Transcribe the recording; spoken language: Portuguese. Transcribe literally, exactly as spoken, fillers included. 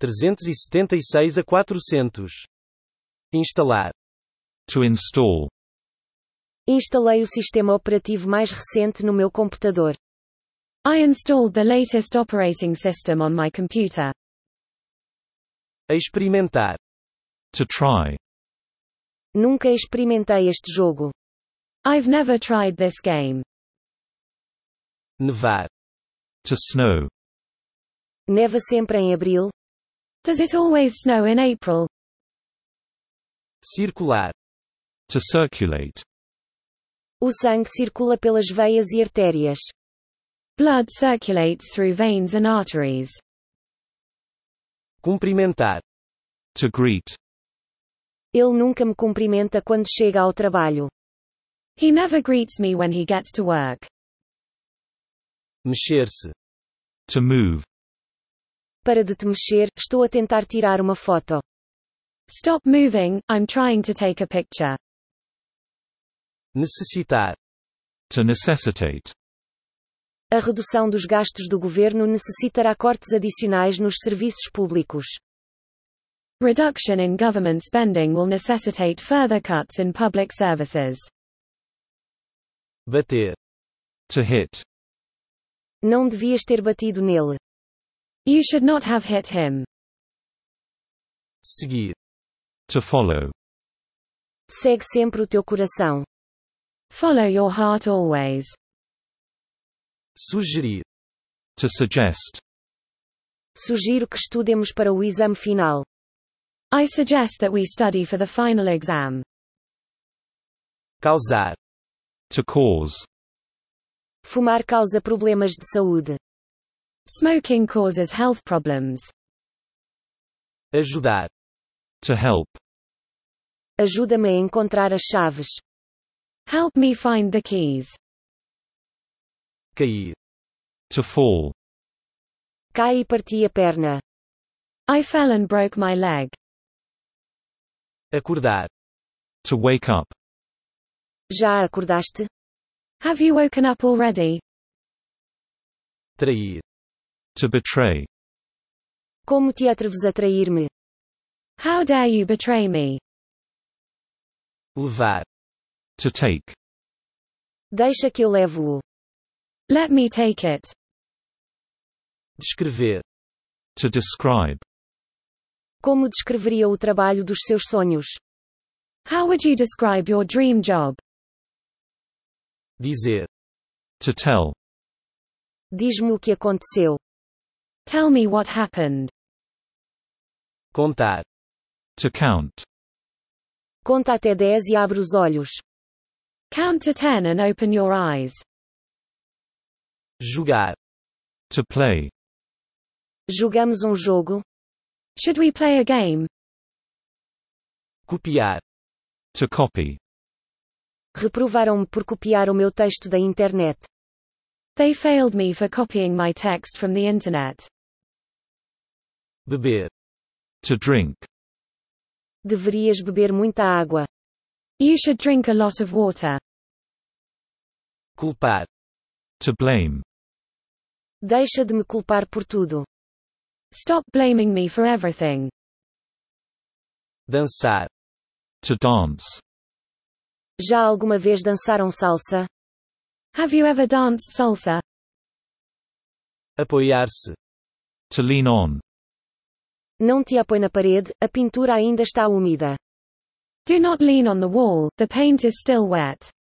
trezentos e setenta e seis a quatrocentos. Instalar. To install. Instalei o sistema operativo mais recente no meu computador. I installed the latest operating system on my computer. Experimentar. To try. Nunca experimentei este jogo. I've never tried this game. Nevar. To snow. Neva sempre em abril? Does it always snow in April? Circular. To circulate. O sangue circula pelas veias e artérias. Blood circulates through veins and arteries. Cumprimentar. To greet. Ele nunca me cumprimenta quando chega ao trabalho. He never greets me when he gets to work. Mexer-se. To move. Para de te mexer, estou a tentar tirar uma foto. Stop moving, I'm trying to take a picture. Necessitar. To necessitate. A redução dos gastos do governo necessitará cortes adicionais nos serviços públicos. Reduction in government spending will necessitate further cuts in public services. Bater. To hit. Não devias ter batido nele. You should not have hit him. Seguir. To follow. Segue sempre o teu coração. Follow your heart always. Sugerir. To suggest. Sugiro que estudemos para o exame final. I suggest that we study for the final exam. Causar. To cause. Fumar causa problemas de saúde. Smoking causes health problems. Ajudar. To help. Ajuda-me a encontrar as chaves. Help me find the keys. Cair. To fall. Cai e parti a perna. I fell and broke my leg. Acordar. To wake up. Já acordaste? Have you woken up already? Trair. To betray. Como te atreves a trair-me? How dare you betray me? Levar. To take. Deixa que eu levo-o. Let me take it. Descrever. To describe. Como descreveria o trabalho dos seus sonhos? How would you describe your dream job? Dizer. To tell. Diz-me o que aconteceu. Tell me what happened. Contar. To count. Conta até dez e abre os olhos. Count to ten and open your eyes. Jogar. To play. Jogamos um jogo? Should we play a game? Copiar. To copy. Reprovaram-me por copiar o meu texto da internet. They failed me for copying my text from the internet. Beber. To drink. Deverias beber muita água. You should drink a lot of water. Culpar. To blame. Deixa de me culpar por tudo. Stop blaming me for everything. Dançar. To dance. Já alguma vez dançaram salsa? Have you ever danced salsa? Apoiar-se. To lean on. Não te apoie na parede, a pintura ainda está úmida. Do not lean on the wall, the paint is still wet.